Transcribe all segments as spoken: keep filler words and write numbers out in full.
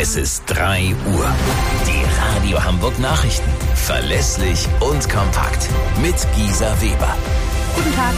Es ist drei Uhr. Die Radio Hamburg Nachrichten. Verlässlich und kompakt. Mit Gisa Weber. Guten Tag.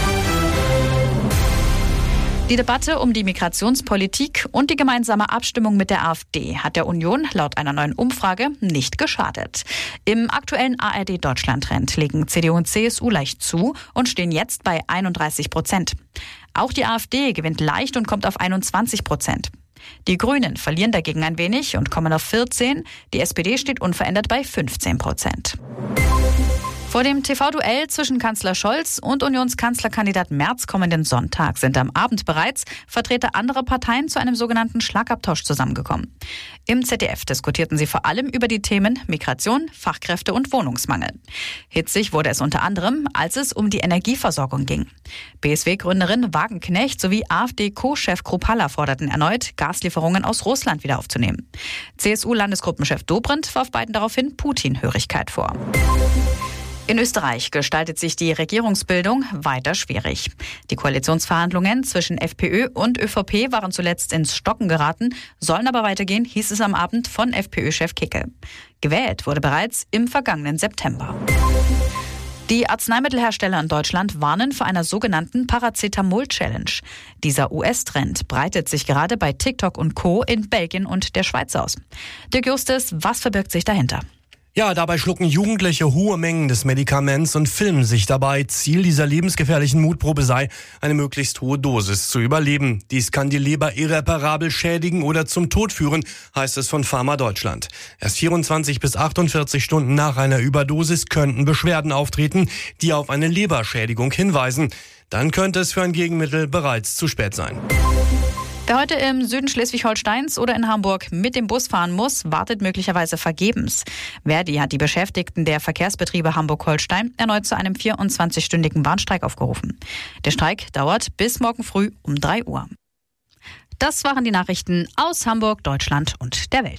Die Debatte um die Migrationspolitik und die gemeinsame Abstimmung mit der AfD hat der Union laut einer neuen Umfrage nicht geschadet. Im aktuellen A R D-Deutschland-Trend legen C D U und C S U leicht zu und stehen jetzt bei einunddreißig Prozent. Auch die AfD gewinnt leicht und kommt auf einundzwanzig Prozent. Die Grünen verlieren dagegen ein wenig und kommen auf vierzehn. Die S P D steht unverändert bei fünfzehn Prozent. Vor dem T V-Duell zwischen Kanzler Scholz und Unionskanzlerkandidat Merz kommenden Sonntag sind am Abend bereits Vertreter anderer Parteien zu einem sogenannten Schlagabtausch zusammengekommen. Im Z D F diskutierten sie vor allem über die Themen Migration, Fachkräfte und Wohnungsmangel. Hitzig wurde es unter anderem, als es um die Energieversorgung ging. B S W-Gründerin Wagenknecht sowie AfD-Co-Chef Kruppalla forderten erneut, Gaslieferungen aus Russland wieder aufzunehmen. C S U-Landesgruppenchef Dobrindt warf beiden daraufhin Putin-Hörigkeit vor. In Österreich gestaltet sich die Regierungsbildung weiter schwierig. Die Koalitionsverhandlungen zwischen FPÖ und ÖVP waren zuletzt ins Stocken geraten, sollen aber weitergehen, hieß es am Abend von FPÖ-Chef Kickel. Gewählt wurde bereits im vergangenen September. Die Arzneimittelhersteller in Deutschland warnen vor einer sogenannten Paracetamol-Challenge. Dieser U S-Trend breitet sich gerade bei TikTok und Co. in Belgien und der Schweiz aus. Dirk Justus, was verbirgt sich dahinter? Ja, dabei schlucken Jugendliche hohe Mengen des Medikaments und filmen sich dabei. Ziel dieser lebensgefährlichen Mutprobe sei, eine möglichst hohe Dosis zu überleben. Dies kann die Leber irreparabel schädigen oder zum Tod führen, heißt es von Pharma Deutschland. Erst vierundzwanzig bis achtundvierzig Stunden nach einer Überdosis könnten Beschwerden auftreten, die auf eine Leberschädigung hinweisen. Dann könnte es für ein Gegenmittel bereits zu spät sein. Wer heute im Süden Schleswig-Holsteins oder in Hamburg mit dem Bus fahren muss, wartet möglicherweise vergebens. Verdi hat die Beschäftigten der Verkehrsbetriebe Hamburg-Holstein erneut zu einem vierundzwanzigstündigen Warnstreik aufgerufen. Der Streik dauert bis morgen früh um drei Uhr. Das waren die Nachrichten aus Hamburg, Deutschland und der Welt.